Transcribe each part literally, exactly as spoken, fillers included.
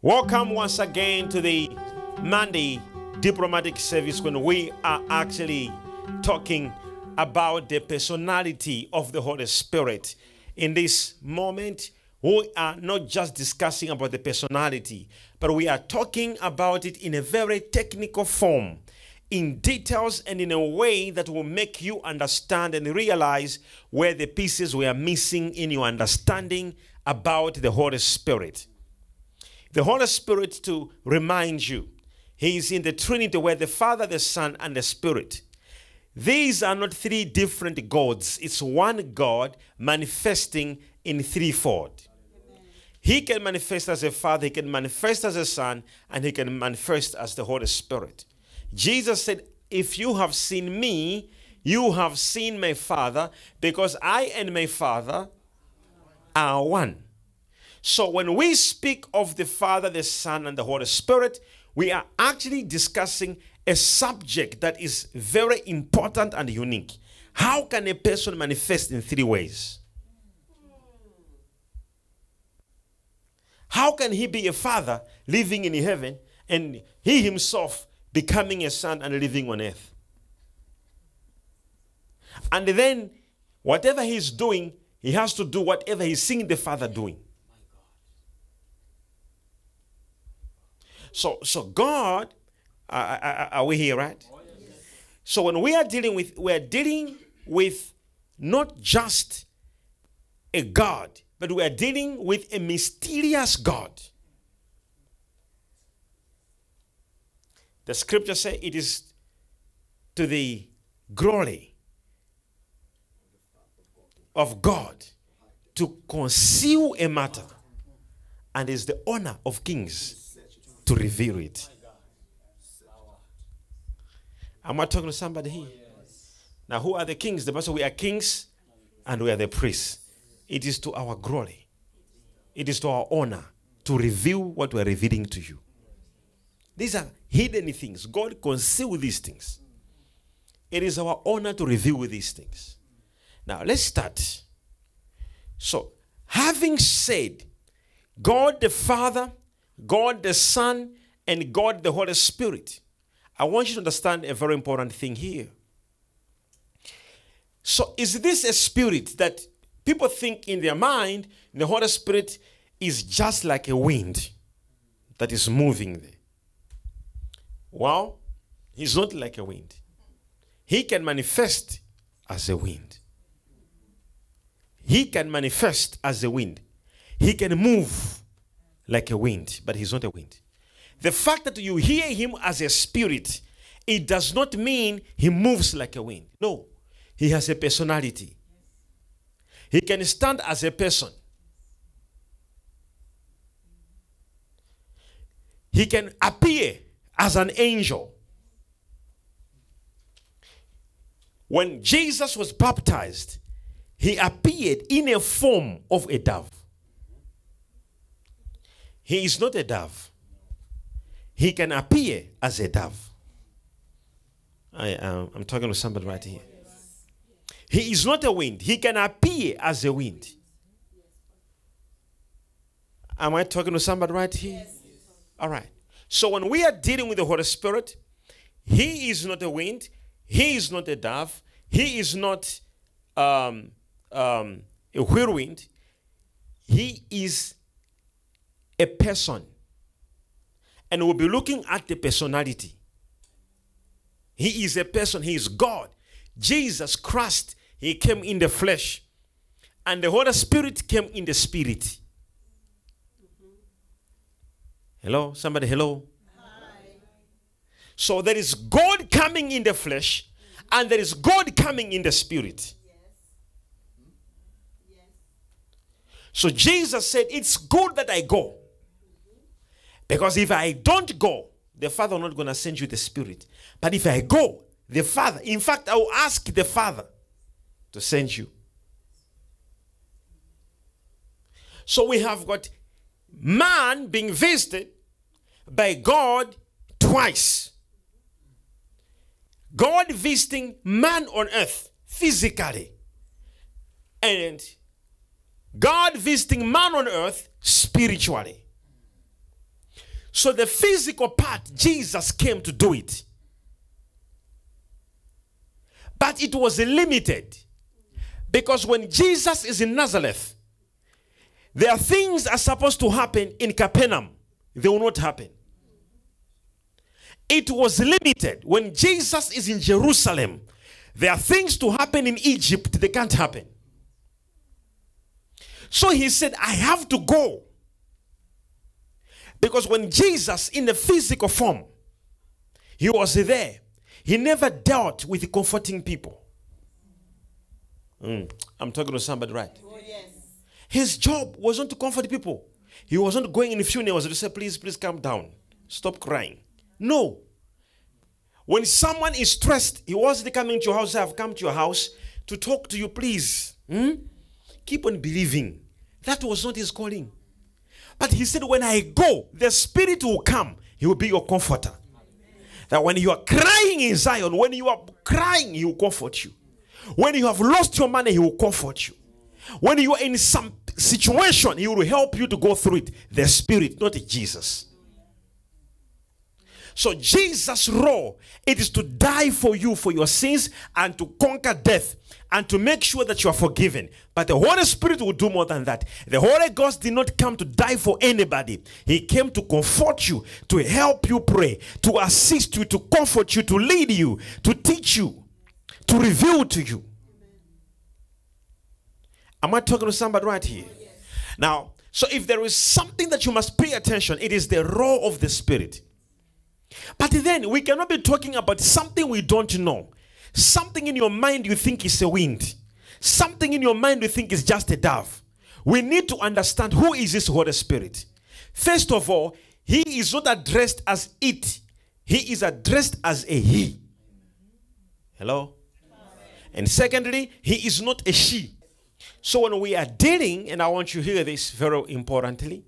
Welcome once again to the Monday Diplomatic Service, when we are actually talking about the personality of the Holy Spirit. In this moment, we are not just discussing about the personality, but we are talking about it in a very technical form, in details and in a way that will make you understand and realize where the pieces were missing in your understanding about the Holy Spirit. The Holy Spirit, to remind you, He is in the Trinity, where the Father, the Son, and the Spirit. These are not three different gods. It's one God manifesting in threefold. Amen. He can manifest as a Father, He can manifest as a Son, and He can manifest as the Holy Spirit. Jesus said, if you have seen me, you have seen my Father, because I and my Father are one. So when we speak of the Father, the Son, and the Holy Spirit, we are actually discussing a subject that is very important and unique. How can a person manifest in three ways? How can he be a father living in heaven and he himself becoming a son and living on earth? And then whatever he's doing, he has to do whatever he's seeing the Father doing. So, so God, uh, are, are we here, right? Oh, yes. So when we are dealing with, we are dealing with not just a God, but we are dealing with a mysterious God. The scripture says it is to the glory of God to conceal a matter, and is the honor of kings to reveal it. Am I talking to somebody here? Now, who are the kings? The Bible says we are kings and we are the priests. It is to our glory. It is to our honor to reveal what we are revealing to you. These are hidden things. God conceals these things. It is our honor to reveal these things. Now, let's start. So, having said God the Father, God the Son, and God the Holy Spirit, I want you to understand a very important thing here. So is this a spirit that people think in their mind the Holy Spirit is just like a wind that is moving there? Well, He's not like a wind. He can manifest as a wind. He can manifest as a wind. He can move like a wind, but He's not a wind. The fact that you hear Him as a spirit, it does not mean He moves like a wind. No, He has a personality. He can stand as a person. He can appear as an angel. When Jesus was baptized, He appeared in a form of a dove. He is not a dove. He can appear as a dove. I, um, I'm talking to somebody right here. He is not a wind. He can appear as a wind. Am I talking to somebody right here? All right. So when we are dealing with the Holy Spirit, He is not a wind. He is not a dove. He is not um, um, a whirlwind. He is a person. And we'll be looking at the personality. He is a person. He is God. Jesus Christ, He came in the flesh. And the Holy Spirit came in the spirit. Mm-hmm. Hello? Somebody, hello? Hi. So there is God coming in the flesh, and there is God coming in the spirit. Yes. Yes. So Jesus said, it's good that I go. Because if I don't go, the Father is not going to send you the Spirit. But if I go, the Father, in fact, I will ask the Father to send you. So we have got man being visited by God twice. God visiting man on earth physically. And God visiting man on earth spiritually. So the physical part, Jesus came to do it. But it was limited. Because when Jesus is in Nazareth, there are things that are supposed to happen in Capernaum. They will not happen. It was limited. When Jesus is in Jerusalem, there are things to happen in Egypt. They can't happen. So he said, I have to go. Because when Jesus, in the physical form, he was there, he never dealt with comforting people. Mm, I'm talking to somebody, right? Oh, yes. His job wasn't to comfort people. He wasn't going in funerals to say, please, please calm down. Stop crying. No. When someone is stressed, he wasn't coming to your house. I've come to your house to talk to you, please. Hmm? Keep on believing. That was not his calling. But he said, when I go, the Spirit will come. He will be your comforter. That when you are crying in Zion, when you are crying, he will comfort you. When you have lost your money, he will comfort you. When you are in some situation, he will help you to go through it. The Spirit, not Jesus. So Jesus' role, it is to die for you for your sins and to conquer death and to make sure that you are forgiven. But the Holy Spirit will do more than that. The Holy Ghost did not come to die for anybody. He came to comfort you, to help you pray, to assist you, to comfort you, to lead you, to teach you, to reveal to you. Am I talking to somebody right here? Oh, yes. Now, so if there is something that you must pay attention, it is the role of the Spirit. But then we cannot be talking about something we don't know. Something in your mind you think is a wind. Something in your mind you think is just a dove. We need to understand who is this Holy Spirit. First of all, he is not addressed as it. He is addressed as a he. Hello? And secondly, he is not a she. So when we are dealing, and I want you to hear this very importantly,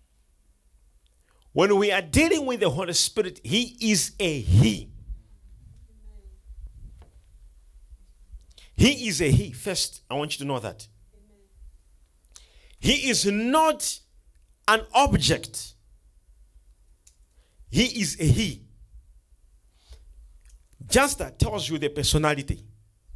when we are dealing with the Holy Spirit, he is a he. He is a he. First, I want you to know that. He is not an object. He is a he. Just that tells you the personality.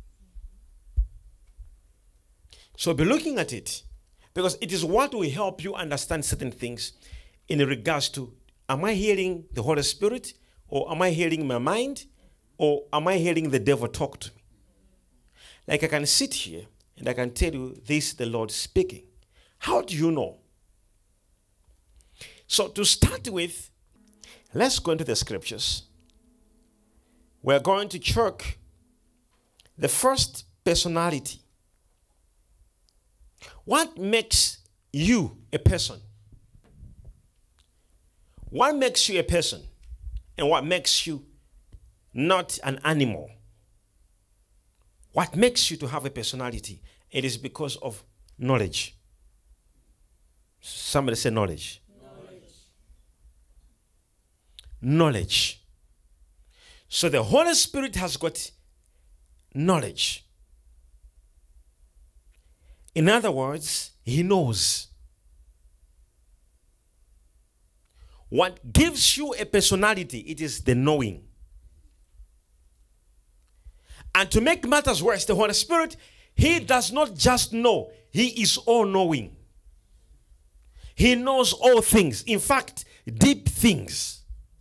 So be looking at it, because it is what will help you understand certain things in regards to, am I hearing the Holy Spirit, or am I hearing my mind, or am I hearing the devil talk to me? Like I can sit here and I can tell you this, the Lord speaking. How do you know? So to start with, let's go into the scriptures. We're going to check the first personality. What makes you a person? What makes you a person? And what makes you not an animal? What makes you to have a personality? It is because of knowledge. Somebody say knowledge. Knowledge. Knowledge. So the Holy Spirit has got knowledge. In other words, he knows. What gives you a personality, it is the knowing. And to make matters worse, the Holy Spirit, he does not just know, he is all-knowing. He knows all things. In fact, deep things.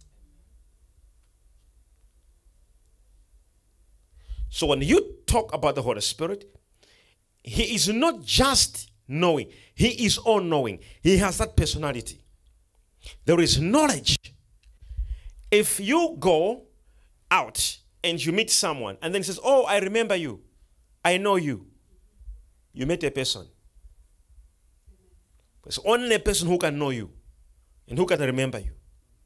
So when you talk about the Holy Spirit, he is not just knowing, he is all-knowing. He has that personality. There is knowledge. If you go out and you meet someone and then he says, oh, I remember you, I know you, you met a person. It's only a person who can know you and who can remember you.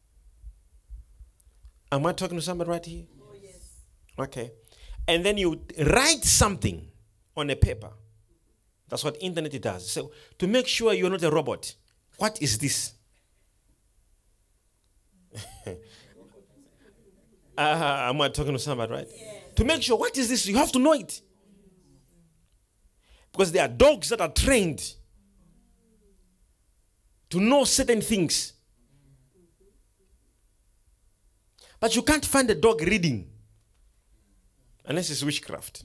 Am I talking to somebody right here? Oh, yes. Okay. And then you write something on a paper. That's what internet does. So to make sure you're not a robot, what is this? uh, am I talking to somebody, right? Yes. To make sure, what is this? You have to know it. Because there are dogs that are trained to know certain things. But you can't find a dog reading unless it's witchcraft.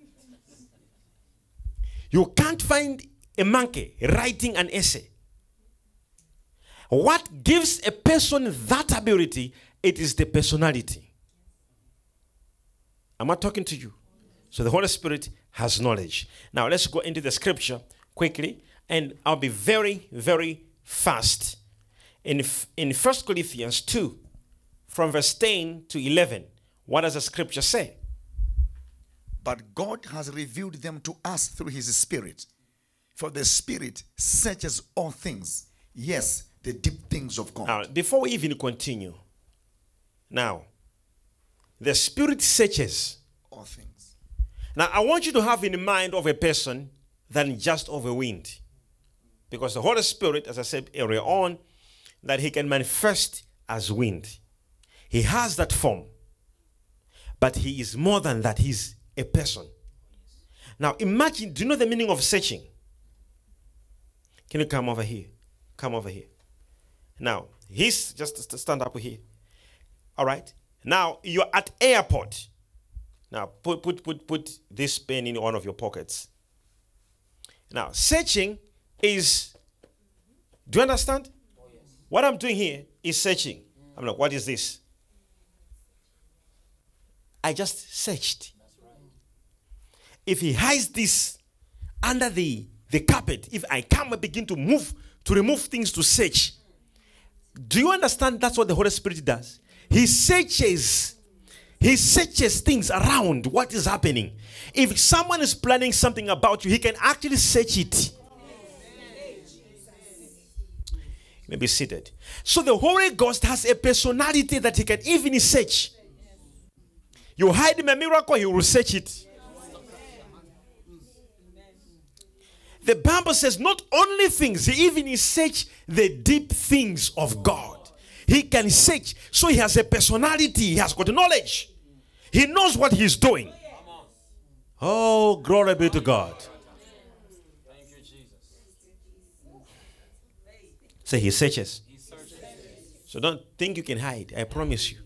You can't find a monkey writing an essay. What gives a person that ability? It is the personality. Am I talking to you? So the Holy Spirit has knowledge. Now let's go into the scripture quickly, and I'll be very, very fast. In, in First Corinthians two, from verse ten to eleven, what does the scripture say? But God has revealed them to us through his Spirit. For the Spirit searches all things. Yes, the deep things of God. Now, before we even continue, now, the Spirit searches all things. Now, I want you to have in mind of a person than just of a wind. Because the Holy Spirit, as I said earlier on, that he can manifest as wind. He has that form. But he is more than that. He's a person. Now, imagine, do you know the meaning of searching? Can you come over here? Come over here. Now, he's just stand up here. All right. Now, you're at airport. Now, put, put, put, put this pen in one of your pockets. Now, searching is, do you understand? Oh, yes. What I'm doing here is searching. Mm. I'm like, what is this? I just searched. That's right. If he hides this under the, the carpet, if I come and begin to move, to remove things to search, do you understand that's what the Holy Spirit does? He searches. He searches things around what is happening. If someone is planning something about you, he can actually search it. You may be seated. So the Holy Ghost has a personality that he can even search. You hide him a miracle, he will search it. The Bible says not only things, he even search the deep things of God. He can search. So he has a personality. He has got knowledge. He knows what he's doing. Oh, glory be to God. Thank you, Jesus. So he searches. So don't think you can hide. I promise you.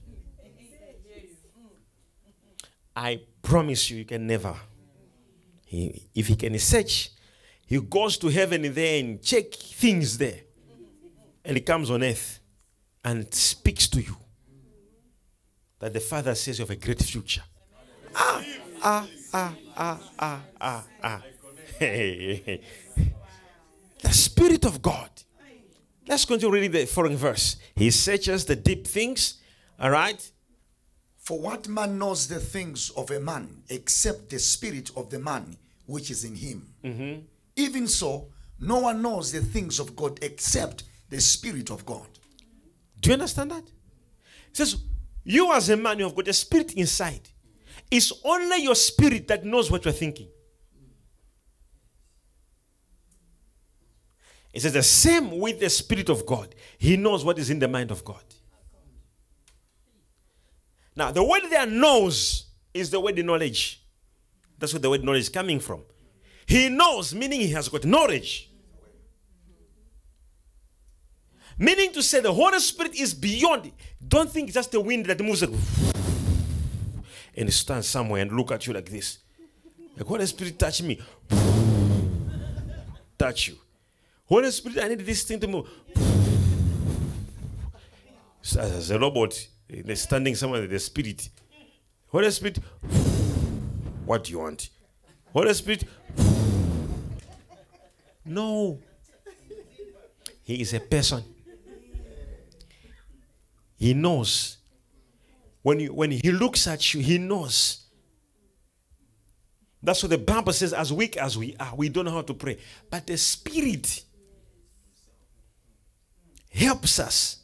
I promise you, you can never. He, if he can search, he goes to heaven there and check things there. And he comes on earth and speaks to you. That the Father says you have a great future. Ah, ah, ah, ah, ah, ah, ah. The Spirit of God. Let's continue reading the following verse. He searches the deep things. All right. For what man knows the things of a man except the spirit of the man which is in him? Mm-hmm. Even so, no one knows the things of God except the Spirit of God. Do you understand that? It says, you as a man, you have got a spirit inside. It's only your spirit that knows what you're thinking. It says the same with the Spirit of God. He knows what is in the mind of God. Now, the word there knows is the word knowledge. That's where the word knowledge is coming from. He knows, meaning he has got knowledge. Meaning to say the Holy Spirit is beyond. Don't think just the wind that moves like, and stand somewhere and look at you like this. Like, Holy Spirit, touch me. Touch you. Holy Spirit, I need this thing to move. So as a robot, they're standing somewhere with the Spirit. Holy Spirit, what do you want? Holy Spirit, no. He is a person. He knows. When, you, when he looks at you, he knows. That's what the Bible says, as weak as we are, we don't know how to pray. But the Spirit helps us.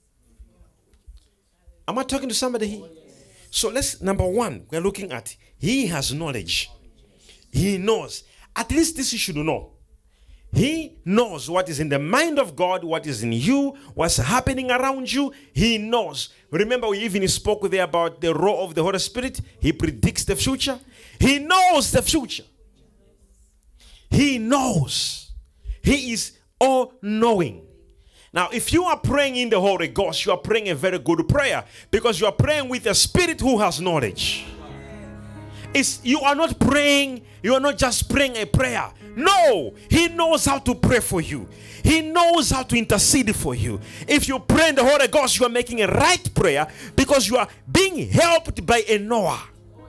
Am I talking to somebody here? So let's, number one, we're looking at, he has knowledge. He knows. At least this you should know. He knows what is in the mind of God, what is in you, what's happening around you. He knows. Remember, we even spoke there about the role of the Holy Spirit. He predicts the future. He knows the future. He knows. He is all-knowing. Now, if you are praying in the Holy Ghost, you are praying a very good prayer because you are praying with a spirit who has knowledge. It's, you are not praying, you are not just praying a prayer. No, he knows how to pray for you. He knows how to intercede for you. If you pray in the Holy Ghost, you are making a right prayer because you are being helped by a Noah.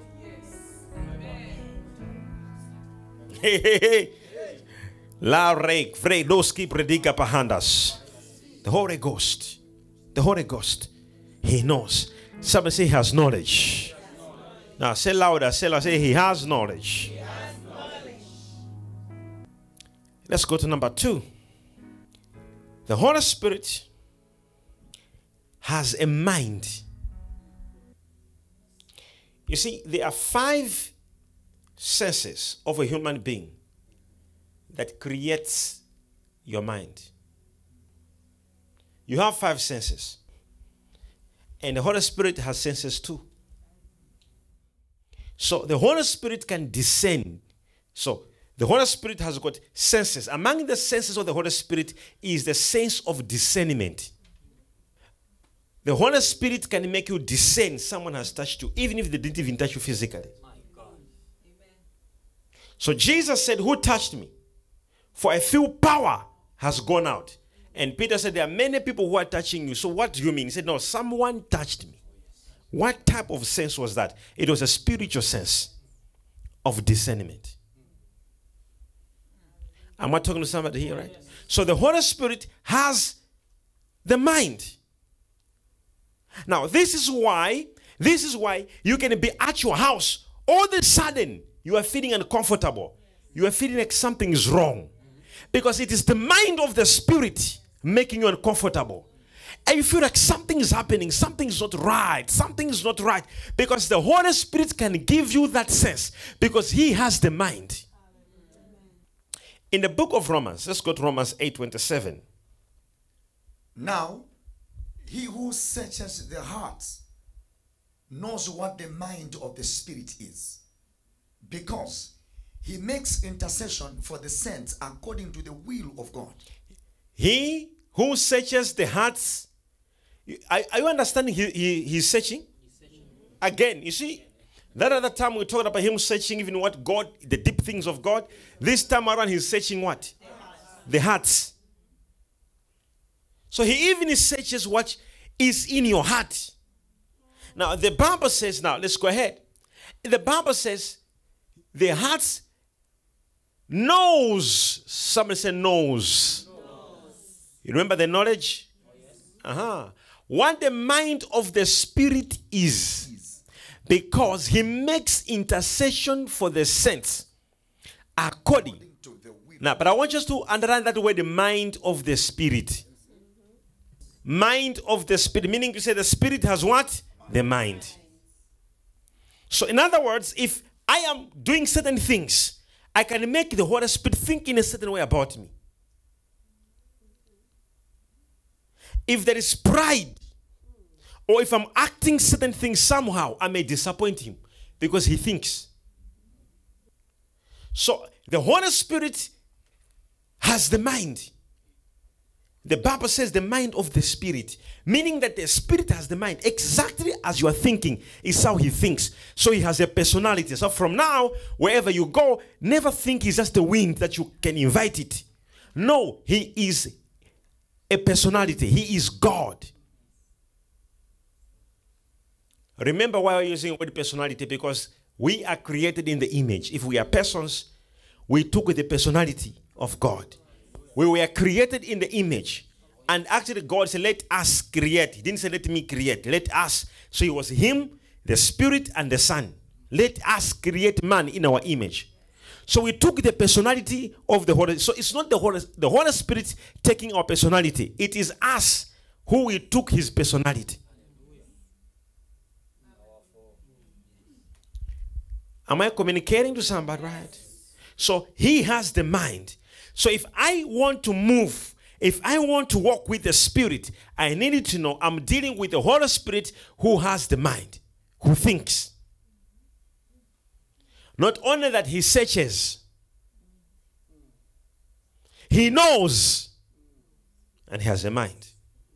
Hey, hey, hey. La rek vredoski predika pahandas. The Holy Ghost. The Holy Ghost. He knows. Somebody say he has knowledge. Now say louder. Say louder. Say he has knowledge. He has knowledge. Let's go to number two. The Holy Spirit has a mind. You see, there are five senses of a human being that creates your mind. You have five senses. And the Holy Spirit has senses too. So the Holy Spirit can discern. So the Holy Spirit has got senses. Among the senses of the Holy Spirit is the sense of discernment. The Holy Spirit can make you discern someone has touched you, even if they didn't even touch you physically. So Jesus said, who touched me? For I feel power has gone out. And Peter said, there are many people who are touching you. So what do you mean? He said, no, someone touched me. What type of sense was that? It was a spiritual sense of discernment. Am I talking to somebody here, right? So the Holy Spirit has the mind. Now, this is why, this is why you can be at your house. All of a sudden, you are feeling uncomfortable. You are feeling like something is wrong. Because it is the mind of the Spirit making you uncomfortable. And you feel like something is happening, something is not right, something is not right. Because the Holy Spirit can give you that sense because he has the mind. In the book of Romans, let's go to Romans eight twenty-seven. Now, he who searches the hearts knows what the mind of the Spirit is, because he makes intercession for the saints according to the will of God. He who searches the hearts, are, are you understanding he, he, he's searching? He's searching? Again, you see, that other time we talked about him searching even what God, the deep things of God. This time around he's searching what? The hearts. The hearts. So he even searches what is in your heart. Now the Bible says, now let's go ahead. The Bible says the heart knows. Somebody say knows. knows. You remember the knowledge? Oh, yes. Uh-huh. What the mind of the Spirit is. Because he makes intercession for the saints according, according to the will. Now, but I want you to understand that word, the mind of the Spirit. Mind of the Spirit, meaning to say the Spirit has what? The mind. So in other words, if I am doing certain things, I can make the Holy Spirit think in a certain way about me. If there is pride, or if I'm acting certain things somehow, I may disappoint him because he thinks. So the Holy Spirit has the mind. The Bible says the mind of the Spirit, meaning that the Spirit has the mind. Exactly as you are thinking is how he thinks. So he has a personality. So from now, wherever you go, never think he's just the wind that you can invite it. No, he is a personality. He is God. Remember why we're using the word personality? Because we are created in the image. If we are persons, we took the personality of God. We were created in the image. And actually God said, let us create. He didn't say, let me create. Let us. So it was him, the Spirit, and the Son. Let us create man in our image. So we took the personality of the Holy. So it's not the Holy, the Holy Spirit taking our personality. It is us who we took his personality. Am I communicating to somebody, right? So he has the mind. So if I want to move, if I want to walk with the Spirit, I needed to know I'm dealing with the Holy Spirit who has the mind, who thinks. Not only that he searches, he knows. and he has a mind.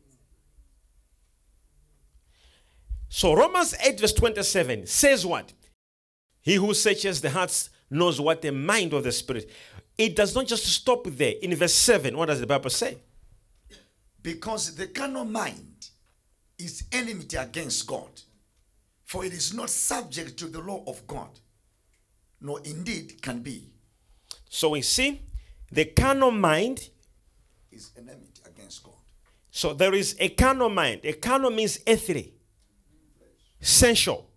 So Romans eight verse twenty-seven says what? He who searches the hearts knows what the mind of the Spirit. It does not just stop there. In verse seven, what does the Bible say? Because the carnal mind is enmity against God, for it is not subject to the law of God, nor indeed can be. So we see the carnal mind Is enmity against God. So there is a carnal mind. A carnal means earthly, sensual.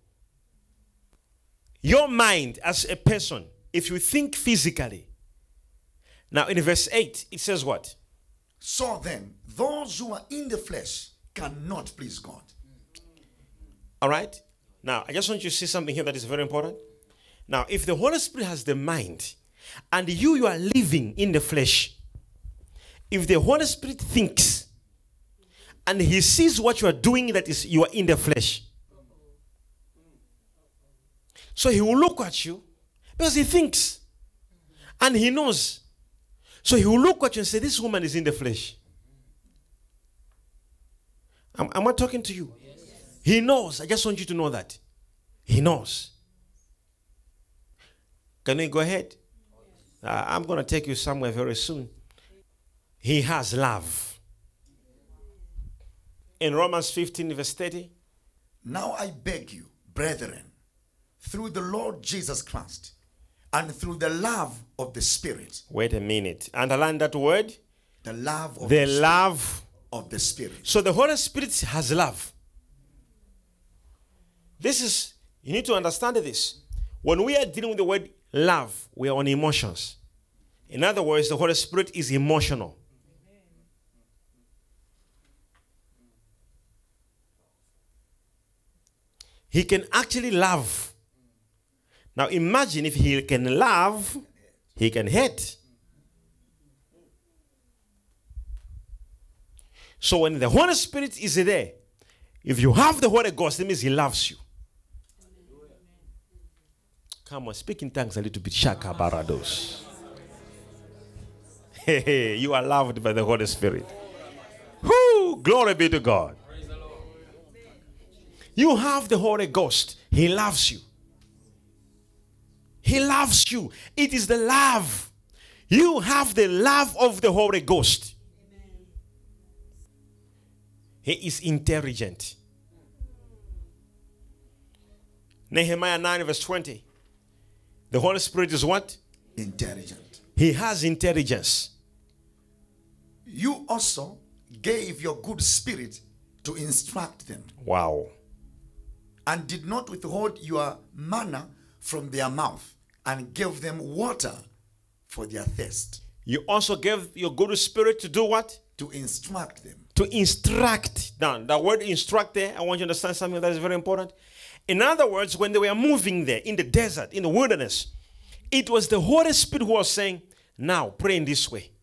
Your mind as a person, if you think physically. Now in verse eight, it says what? So then, those who are in the flesh cannot please God. All right? Now, I just want you to see something here that is very important. Now, if the Holy Spirit has the mind, and you, you are living in the flesh, if the Holy Spirit thinks, and he sees what you are doing, that is, you are in the flesh. So he will look at you, because he thinks, and he knows. So he will look at you and say, this woman is in the flesh. Am, am I talking to you? Yes. He knows. I just want you to know that. He knows. Can we go ahead? Uh, I'm going to take you somewhere very soon. He has love. In Romans fifteen verse thirty. Now I beg you, brethren, through the Lord Jesus Christ, and through the love of the Spirit. Wait a minute. Underline that word. The love of the, the love of the Spirit. So the Holy Spirit has love. This is, you need to understand this. When we are dealing with the word love, we are on emotions. In other words, the Holy Spirit is emotional. He can actually love. Now imagine if he can love, he can hate. So when the Holy Spirit is there, if you have the Holy Ghost, it means he loves you. Come on, speak in tongues a little bit. Shaka barados. Hey, hey, you are loved by the Holy Spirit. Whoo, glory be to God. You have the Holy Ghost. He loves you. He loves you. It is the love. You have the love of the Holy Ghost. Amen. He is intelligent. Nehemiah nine verse twenty. The Holy Spirit is what? Intelligent. He has intelligence. You also gave your good spirit to instruct them. Wow. And did not withhold your manna from their mouth, and gave them water for their thirst. You also gave your good spirit to do what? To instruct them. To instruct. Now, the word instruct there, I want you to understand something that is very important. In other words, when they were moving there in the desert, in the wilderness, it was the Holy Spirit who was saying, now pray in this way.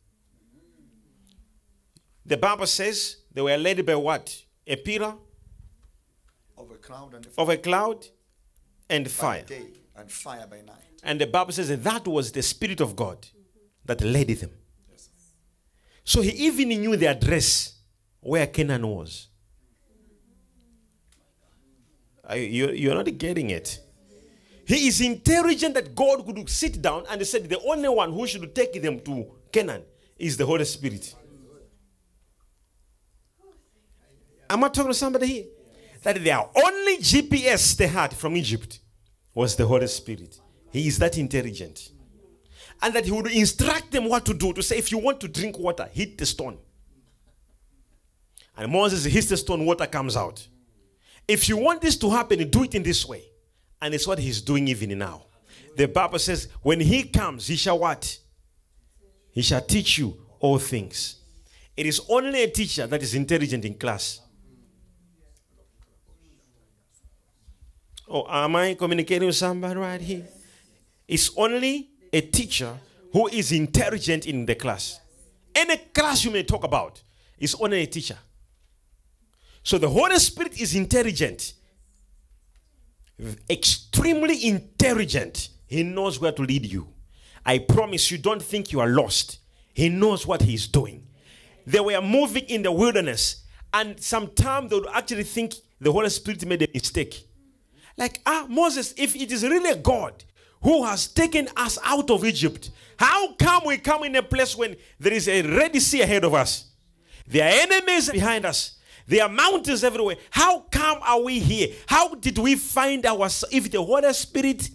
The Bible says they were led by what? A pillar of a cloud and, of a cloud and fire. By day and fire by night. And the Bible says that that was the Spirit of God that led them. Yes. So he even knew the address where Canaan was. Are you, you're not getting it. He is intelligent that God could sit down and he said the only one who should take them to Canaan is the Holy Spirit. Am I talking to somebody here? That their only G P S they had from Egypt was the Holy Spirit. He is that intelligent. And that he would instruct them what to do. To say, if you want to drink water, hit the stone. And Moses hits the stone, water comes out. If you want this to happen, do it in this way. And it's what he's doing even now. The Bible says, when he comes, he shall what? He shall teach you all things. It is only a teacher that is intelligent in class. Oh, am I communicating with somebody right here? It's only a teacher who is intelligent in the class. Any class you may talk about is only a teacher. So the Holy Spirit is intelligent. Extremely intelligent. He knows where to lead you. I promise you, don't think you are lost. He knows what he's doing. they were moving in the wilderness, and sometimes they would actually think the Holy Spirit made a mistake. Like, ah, Moses, if it is really God who has taken us out of Egypt, how come we come in a place when there is a Red Sea ahead of us? There are enemies behind us. There are mountains everywhere. How come are we here? How did we find ourselves? If the Holy Spirit,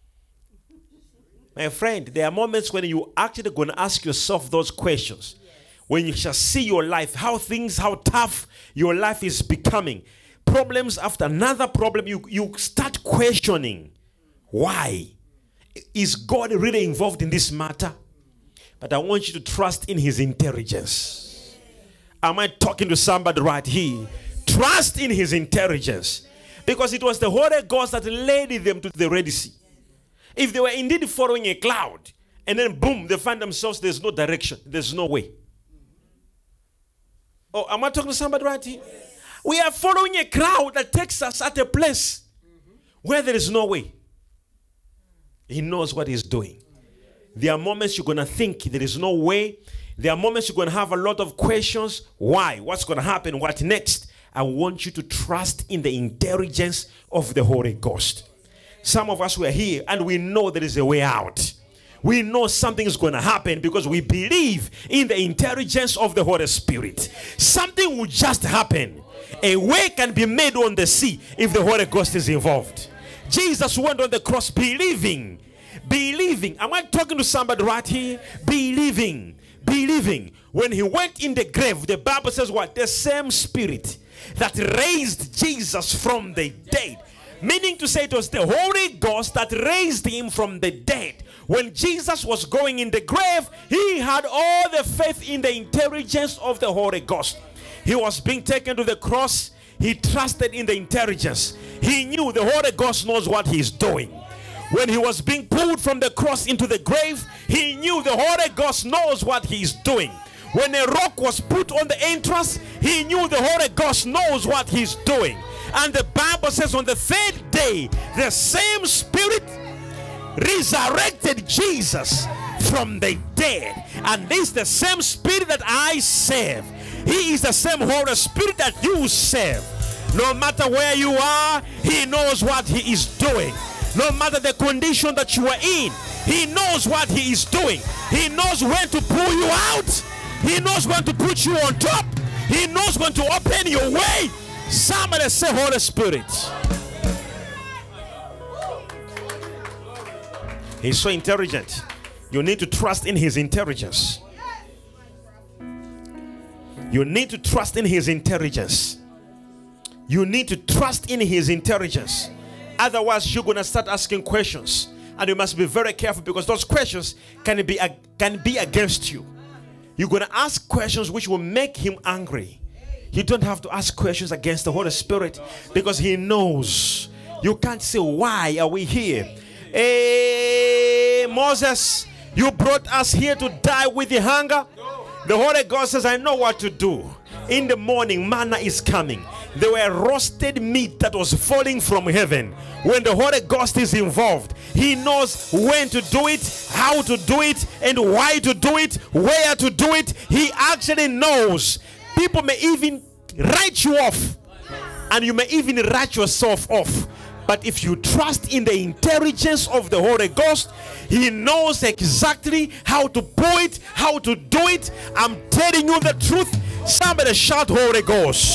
my friend, there are moments when you actually going to ask yourself those questions. Yes. When you shall see your life, how things, how tough your life is becoming. Problems after another problem, you, you start questioning. Why? Is God really involved in this matter? But I want you to trust in his intelligence. Am I talking to somebody right here? Trust in his intelligence. Because it was the Holy Ghost that led them to the Red Sea. If they were indeed following a cloud, and then boom, they find themselves, there's no direction, there's no way. Oh, am I talking to somebody right here? Yes. We are following a crowd that takes us at a place mm-hmm. where there is no way. He knows what he's doing. There are moments you're going to think there is no way. There are moments you're going to have a lot of questions. Why? What's going to happen? What next? I want you to trust in the intelligence of the Holy Ghost. Some of us were here and we know there is a way out. We know something is going to happen because we believe in the intelligence of the Holy Spirit. Something will just happen. A way can be made on the sea if the Holy Ghost is involved. Jesus went on the cross believing. Believing. Am I talking to somebody right here? Believing. Believing. When he went in the grave, the Bible says what? The same spirit that raised Jesus from the dead. Meaning to say it was the Holy Ghost that raised him from the dead. When Jesus was going in the grave, he had all the faith in the intelligence of the Holy Ghost. He was being taken to the cross. He trusted in the intelligence. He knew the Holy Ghost knows what he's doing. When he was being pulled from the cross into the grave, he knew the Holy Ghost knows what he's doing. When a rock was put on the entrance, he knew the Holy Ghost knows what he's doing. And the Bible says on the third day, the same Spirit resurrected Jesus from the dead. And this is the same Spirit that I serve. He is the same Holy Spirit that you serve. No matter where you are, he knows what he is doing. No matter the condition that you are in, he knows what he is doing. He knows when to pull you out. He knows when to put you on top. He knows when to open your way. Somebody say Holy Spirit. He's so intelligent. You need to trust in his intelligence. You need to trust in his intelligence. You need to trust in his intelligence. Otherwise, you're going to start asking questions. And you must be very careful because those questions can be, can be against you. You're going to ask questions which will make him angry. You don't have to ask questions against the Holy Spirit because he knows. You can't say, why are we here? Hey, Moses, you brought us here to die with the hunger. The Holy Ghost says, I know what to do. In the morning, manna is coming. There were roasted meat that was falling from heaven. When the Holy Ghost is involved, he knows when to do it, how to do it, and why to do it, where to do it. He actually knows. People may even write you off, and you may even write yourself off. But if you trust in the intelligence of the Holy Ghost, he knows exactly how to do it, how to do it. I'm telling you the truth. Somebody shout Holy Ghost.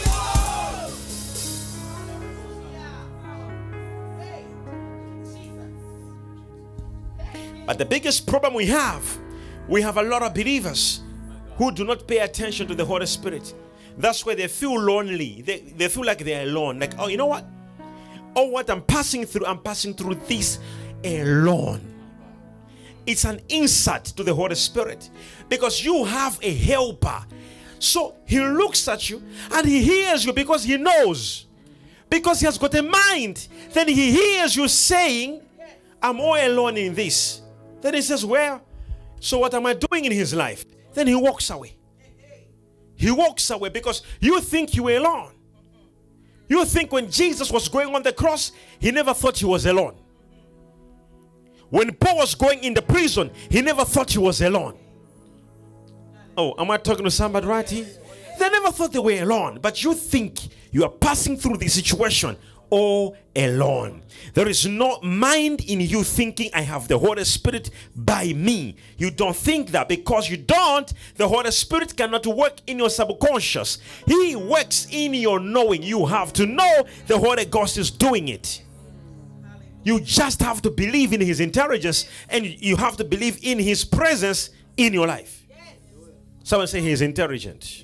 But the biggest problem we have, we have a lot of believers who do not pay attention to the Holy Spirit. That's why they feel lonely. They, they feel like they're alone. Like, oh, you know what? Oh, what I'm passing through, I'm passing through this alone. It's an insult to the Holy Spirit because you have a helper. So he looks at you and he hears you because he knows. Because he has got a mind. Then he hears you saying, I'm all alone in this. Then he says, well, so what am I doing in his life? Then he walks away. He walks away because you think you were alone. You think when Jesus was going on the cross, he never thought he was alone. When Paul was going in the prison, he never thought he was alone. Oh, am I talking to somebody right here? They never thought they were alone, but you think you are passing through the situation all alone. There is no mind in you thinking I have the Holy Spirit by me. You don't think that. Because you don't, the Holy Spirit cannot work in your subconscious. He works in your knowing. You have to know the Holy Ghost is doing it. You just have to believe in his intelligence, and you have to believe in his presence in your life. Someone say he is intelligent.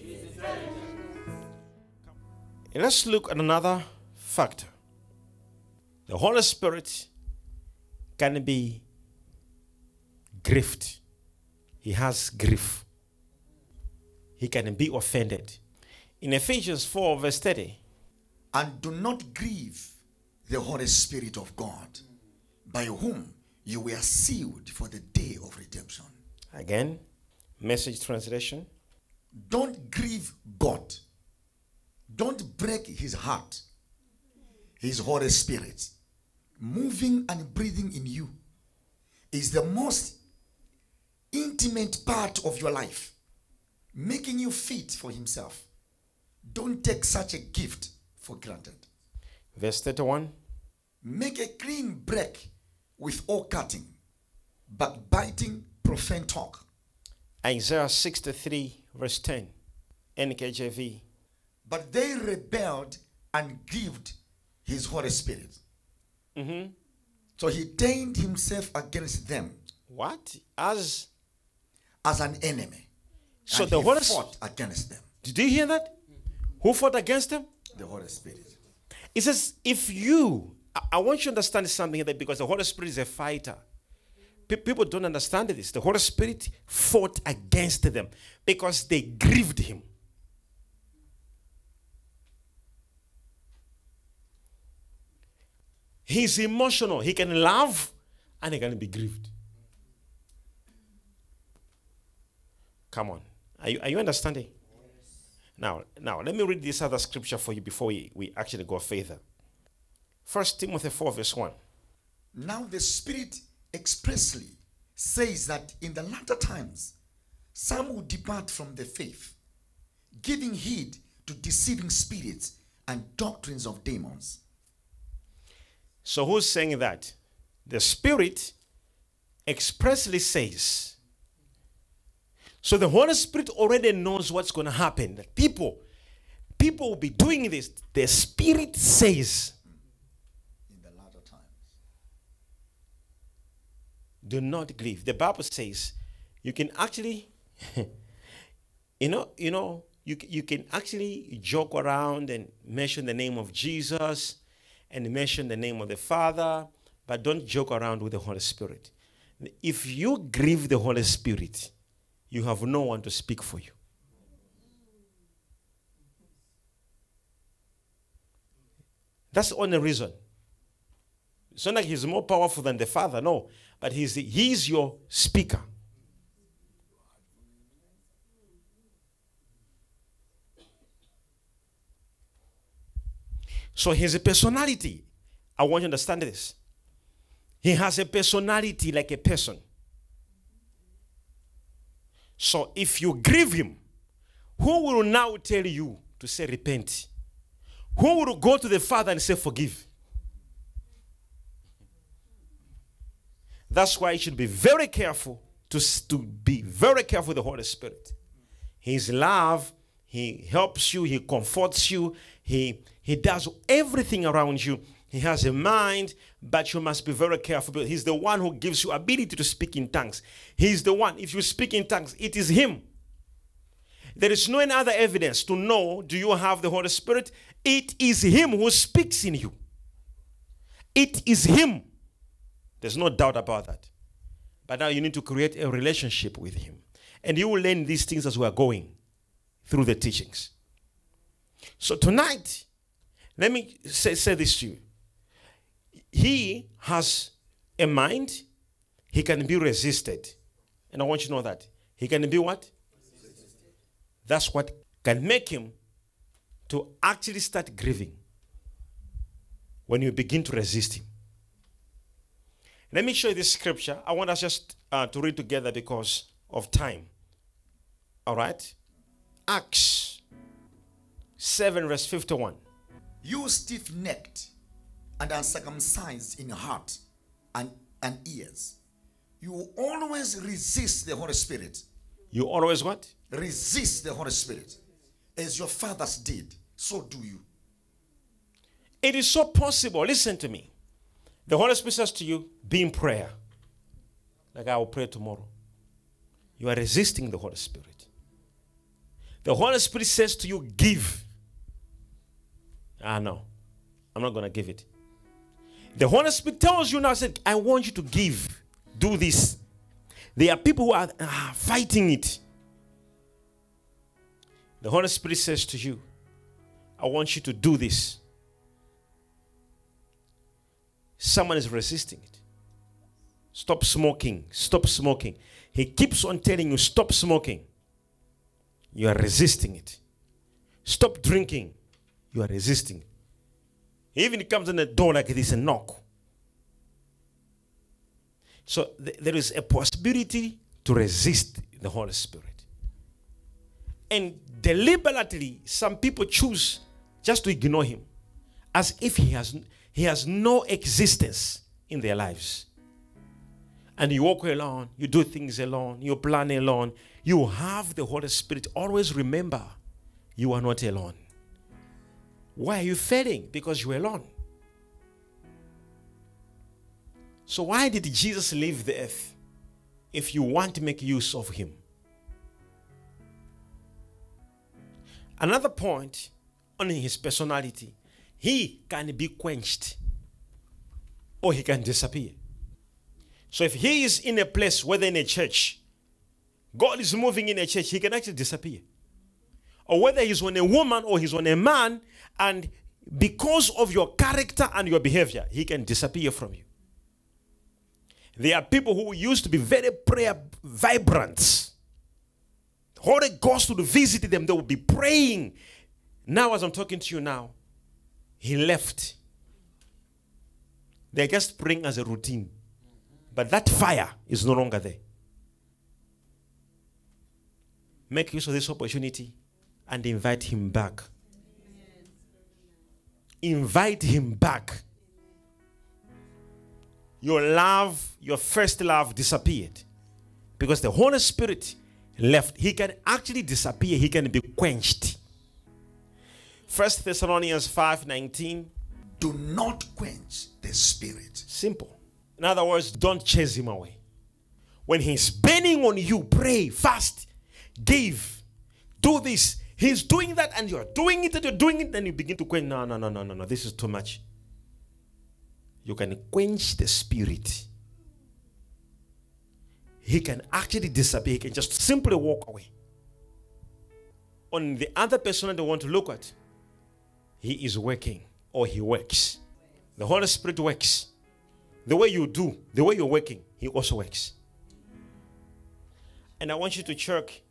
And let's look at another factor. The Holy Spirit can be grieved. He has grief. He can be offended. In Ephesians four verse thirty. And do not grieve the Holy Spirit of God, by whom you were sealed for the day of redemption. Again, Message translation. Don't grieve God. Don't break his heart. His Holy Spirit, moving and breathing in you, is the most intimate part of your life, making you fit for himself. Don't take such a gift for granted. Verse thirty-one. Make a clean break with all cutting, backbiting, profane talk. Isaiah sixty-three verse ten. N K J V. But they rebelled and grieved his Holy Spirit. Mm-hmm. So he turned himself against them. What? As as an enemy. So and the he Holy fought against them. Did you hear that? Who fought against them? The Holy Spirit. It says, if you, I, I want you to understand something here, because the Holy Spirit is a fighter. Pe- people don't understand this. The Holy Spirit fought against them because they grieved him. He's emotional. He can love and he can be grieved. Come on. Are you, are you understanding? Yes. Now, now, let me read this other scripture for you before we, we actually go further. First Timothy four verse one. Now the Spirit expressly says that in the latter times, some will depart from the faith, giving heed to deceiving spirits and doctrines of demons. So who's saying that? The Spirit expressly says. So the Holy Spirit already knows what's going to happen. That people, people will be doing this. The Spirit says. In the latter times. Do not grieve. The Bible says you can actually, you know, you know, you, you can actually joke around and mention the name of Jesus and mention the name of the Father, but don't joke around with the Holy Spirit. If you grieve the Holy Spirit, you have no one to speak for you. That's the only reason. It's not like he's more powerful than the Father, no. But he's, the, he's your speaker. So he's a personality. I want you to understand this. He has a personality like a person. So if you grieve him, who will now tell you to say repent? Who will go to the Father and say forgive? That's why you should be very careful to, to be very careful with the Holy Spirit. His love, he helps you, he comforts you, he, he does everything around you. He has a mind, but you must be very careful. Because he's the one who gives you ability to speak in tongues. He's the one, if you speak in tongues, it is him. There is no any other evidence to know, do you have the Holy Spirit? It is him who speaks in you. It is him. There's no doubt about that. But now you need to create a relationship with him. And you will learn these things as we are going through the teachings. So tonight, let me say, say this to you. He has a mind. He can be resisted. And I want you to know that. He can be what? Resisted. That's what can make him to actually start grieving when you begin to resist him. Let me show you this scripture. I want us just uh, to read together because of time. All right? Acts seven verse fifty-one. You stiff-necked and uncircumcised in heart and, and ears, you always resist the Holy Spirit. You always what? Resist the Holy Spirit. As your fathers did, so do you. It is so possible. Listen to me. The Holy Spirit says to you, be in prayer. Like I will pray tomorrow. You are resisting the Holy Spirit. The Holy Spirit says to you, give. Ah, no. I'm not going to give it. The Holy Spirit tells you now, said, I want you to give. Do this. There are people who are ah, fighting it. The Holy Spirit says to you, I want you to do this. Someone is resisting it. Stop smoking. Stop smoking. He keeps on telling you, stop smoking. You are resisting it. Stop drinking. You are resisting it. He even comes in the door like this and knock. So th- there is a possibility to resist the Holy Spirit. And deliberately, some people choose just to ignore him as if he has, he has no existence in their lives. And you walk alone, you do things alone, you plan alone. You have the Holy Spirit. Always remember, you are not alone. Why are you failing? Because you're alone. So why did Jesus leave the earth if you want to make use of him? Another point on his personality, he can be quenched or he can disappear. So if he is in a place, whether in a church, God is moving in a church, he can actually disappear. Or whether he's on a woman or he's on a man, and because of your character and your behavior, he can disappear from you. There are people who used to be very prayer vibrant. The Holy Ghost would visit them, they would be praying. Now, as I'm talking to you now, he left. They're just praying as a routine. But that fire is no longer there. Make use of this opportunity and invite him back. Invite him back. Your love, your first love disappeared because the Holy Spirit left. He can actually disappear. He can be quenched. First Thessalonians five nineteen. Do not quench the Spirit. Simple. In other words, don't chase him away. When he's burning on you, pray, fast, give, do this. He's doing that and you're doing it and you're doing it, then you begin to quench. No, no, no, no, no, no. This is too much. You can quench the Spirit. He can actually disappear. He can just simply walk away. On the other person they want to look at, he is working or he works. The Holy Spirit works. The way you do, the way you're working, he also works. And I want you to check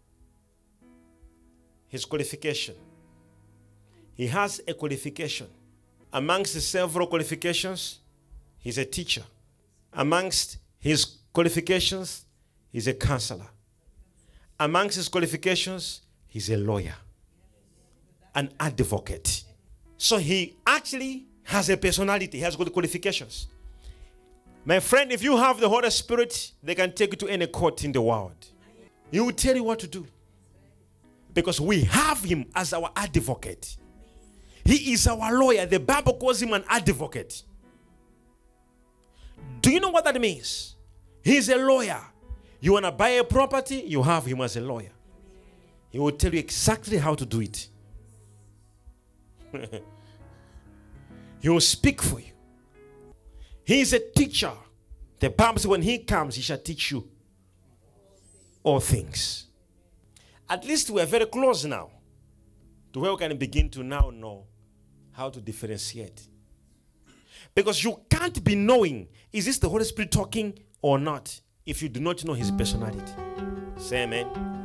his qualification. He has a qualification. Amongst the several qualifications, he's a teacher. Amongst his qualifications, he's a counselor. Amongst his qualifications, he's a lawyer, an advocate. So he actually has a personality, he has good qualifications. My friend, if you have the Holy Spirit, they can take you to any court in the world. He will tell you what to do. Because we have him as our advocate. He is our lawyer. The Bible calls him an advocate. Do you know what that means? He's a lawyer. You want to buy a property, you have him as a lawyer. He will tell you exactly how to do it. He will speak for you. He is a teacher. The Bible says when he comes, he shall teach you all things. At least we are very close now to where we can begin to now know how to differentiate. Because you can't be knowing, is this the Holy Spirit talking or not, if you do not know his personality. Say amen.